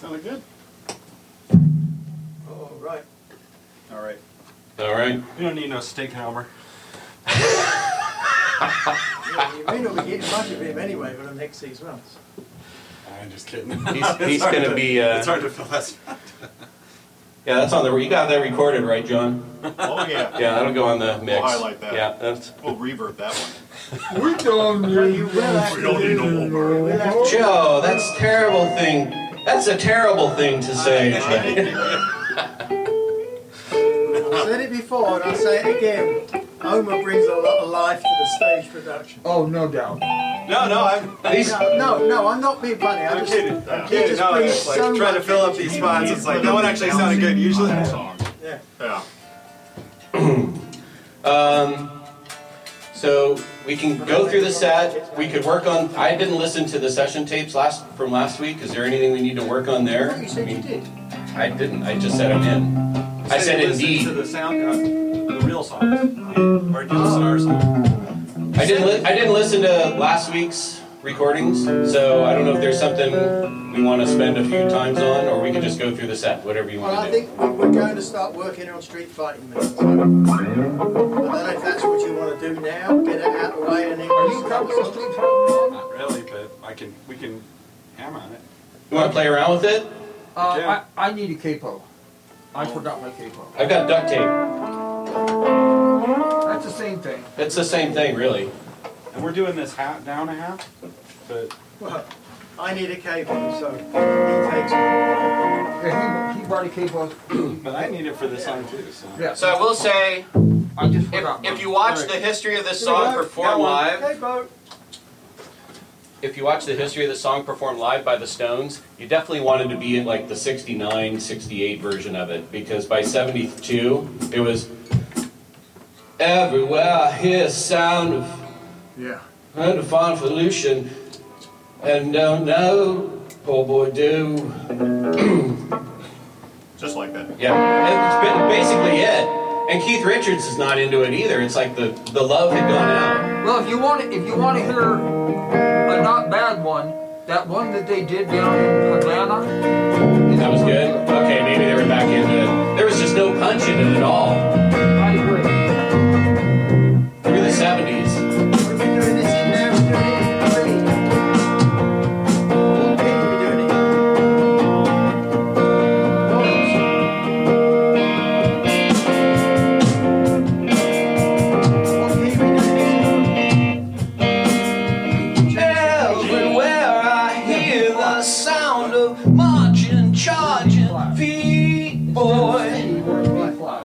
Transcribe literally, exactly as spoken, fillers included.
Sounded good. All right. All right. All right. You don't need no steak hammer. Yeah, you may not be getting much of him anyway for the next six months. I'm just kidding. He's, he's going to be... Uh, it's hard to fill that spot. Yeah, that's on the... You got that recorded, right, John? Oh, yeah. Yeah, that'll go on the mix. We'll highlight that. Yeah, that's... We'll reverb that one. We don't Well, need you will have We to don't need no do- more. we'll have to- Joe, that's a terrible thing. That's a terrible thing to say. I've said it before and I'll say it again. Homer brings a lot of life to the stage production. Oh, no doubt. No, no, I'm, He's, No, no, no, I'm not being funny. I'm I'm just, kidding. Yeah. I'm kidding. just No, brings it's like so trying to much fill up energy. these spots. It's like that one actually sounded good. Usually, Song. Yeah. Yeah. um, so we can go through the set. We could work on... I didn't listen to the session tapes last from last week. Is there anything we need to work on I there? thought you said you did. I didn't. I just said I'm in. I said listen indeed. to the sound, uh, the real songs, or just our song. I didn't. Li- I didn't listen to last week's recordings, so I don't know if there's something we want to spend a few times on, or we can just go through the set, whatever you Well, want I to do. think we- we're going to start working on street fighting minutes. I don't know if that's what you want to do now, get it out of the way and then... Are you comfortable with Street Fighter? Not really, but I can. We can hammer on it. You want to play around with it? Uh, Yeah. I, I need a capo. I forgot my capo. I've got duct tape. That's the same thing. It's the same thing, really. And we're doing this half down a half, but Well, I need a cable, so he takes it. Yeah, he, he brought a capo. but I need it for this song too. So. Yeah. So I will say, I just if, forgot. if mine. you watch Alright. the history of this Here we song go. performed Got one. live, Cable. if you watch the history of the song performed live by the Stones, you definitely wanted to be in like the sixty-nine, sixty-eight version of it, because by seventy-two, it was everywhere I hear sound of Yeah. and of convolution, and don't know, poor boy do. Just like that. Yeah, that's ba- basically it. And Keith Richards is not into it either. It's like the, the love had gone out. Well, if you want, if you want to hear a not bad one, that one that they did down in Atlanta. That was good. Okay, maybe they were back into it. There was just no punch in it at all. I agree. Through the seventies. What are we doing this in now? We're doing it in three. What key are we doing it in? Chords. What key are we doing this in? Everywhere I hear the sound of marching, charging feet, boy.